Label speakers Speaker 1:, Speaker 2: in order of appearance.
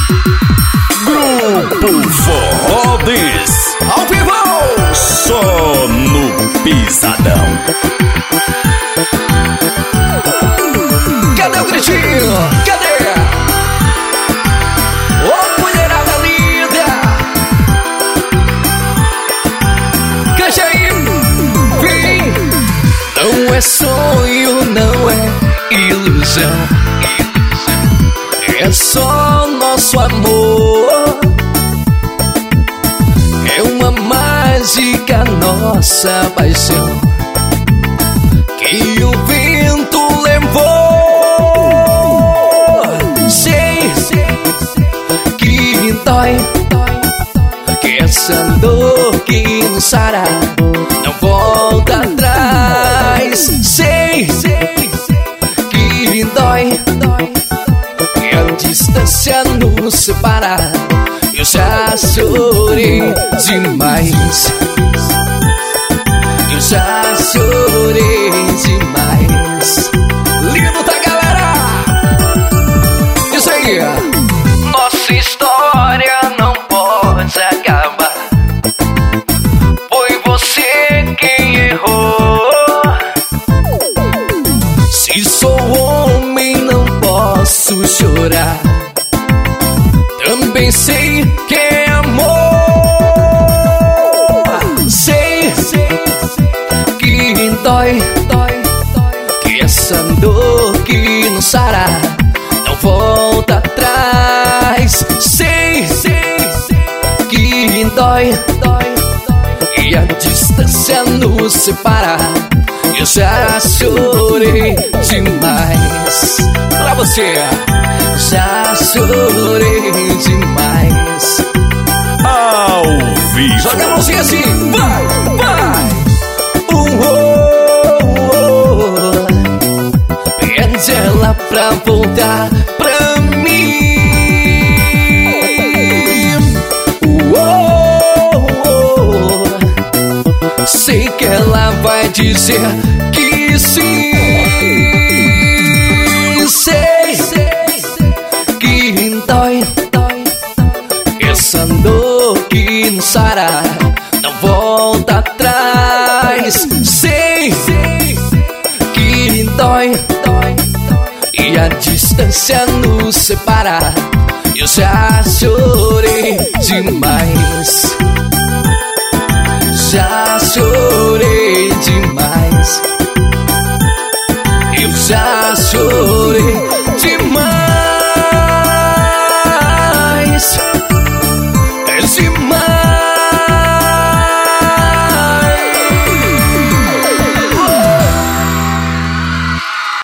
Speaker 1: Grupo Forrodes, ao vivo, só no Pisadão.
Speaker 2: Cadê o gritinho? Cadê? Ô, mulherada linda! Cante aí! Vem! Não é sonho, não é ilusão. É só nosso amor. É uma mágica nossa paixão que o vento levou. Sei que dói, que essa dor que nos sara não volta atrás. Sei que dói, que a distância nos separa. Eu já chorei demais. Eu já chorei demais. Lindo, tá, galera? Isso aí. Nossa história não pode acabar. Foi você quem errou. Se sou homem não posso chorar. Também sei que é amor. Sei que dói, que essa dor que nos sara não volta atrás. Sei que dói, e a distância nos separa. Eu já chorei demais. Pra você, já chorei demais.
Speaker 1: Ao vivo.
Speaker 2: Joga a mãozinha assim, vai, vai. Pede ela pra voltar pra mim. Sei que ela vai dizer que sim. Sei que dói, essa dor que nos sara não volta atrás. Sei que dói, e a distância nos separa. Eu já chorei demais.